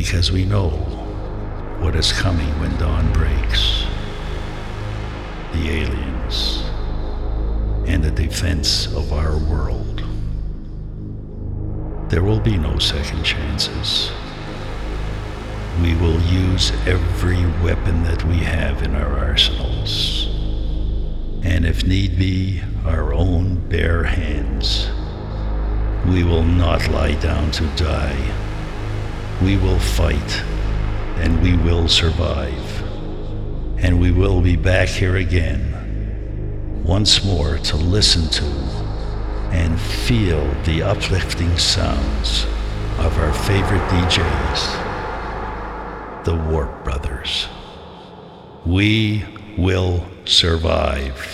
because we know what is coming when dawn breaks. The aliens and the defense of our world. There will be no second chances. We will use every weapon that we have in our arsenals, and if need be, our own bare hands. We will not lie down to die. We will fight, and we will survive. And we will be back here again, once more to listen to and feel the uplifting sounds of our favorite DJs, the Warp Brothers. We will survive.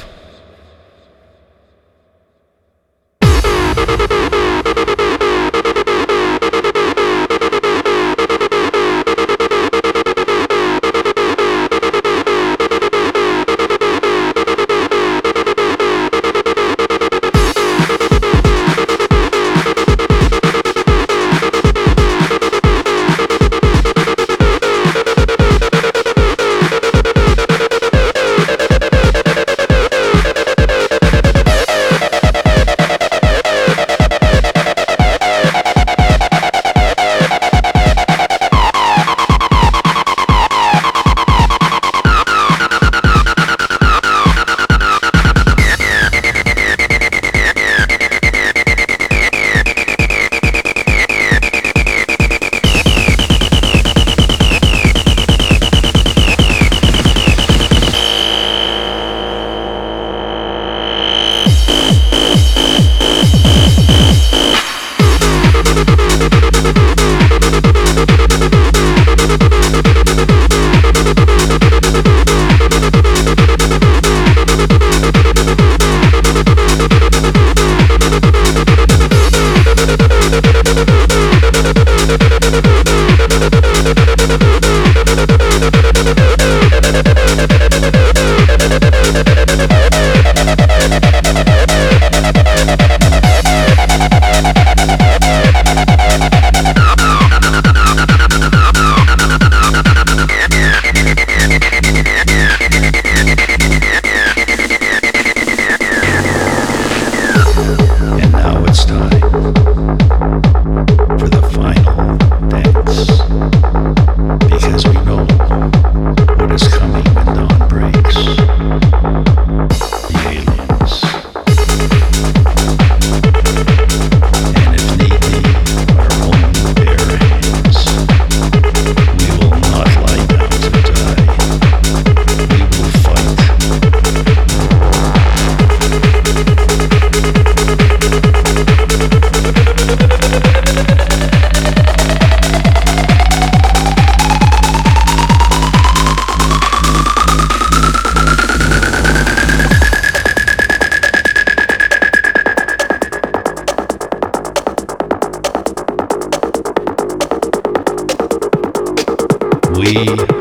We